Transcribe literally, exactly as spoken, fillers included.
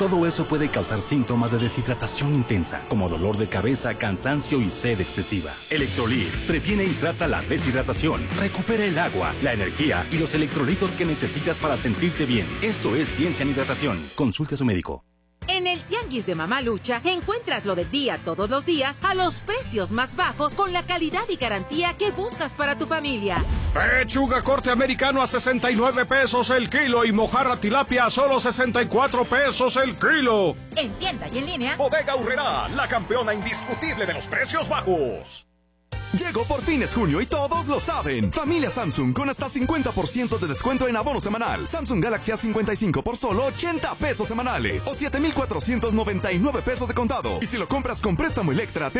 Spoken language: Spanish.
Todo eso puede causar síntomas de deshidratación intensa, como dolor de cabeza, cansancio y sed excesiva. Electrolit previene y trata la deshidratación, recupera el agua, la energía y los electrolitos que necesitas para sentirte bien. Esto es ciencia en hidratación. Consulte a su médico. En el Tianguis de Mamalucha encuentras lo del día todos los días a los precios más bajos con la calidad y garantía que buscas para tu familia. Pechuga corte americano a sesenta y nueve pesos el kilo y mojarra tilapia a solo sesenta y cuatro pesos el kilo. En tienda y en línea. Bodega Aurrerá, la campeona indiscutible de los precios bajos. Llegó por fin es junio y todos lo saben. Familia Samsung con hasta cincuenta por ciento de descuento en abono semanal. Samsung Galaxy A cincuenta y cinco por solo ochenta pesos semanales o siete mil cuatrocientos noventa y nueve pesos de contado. Y si lo compras con préstamo Electra, te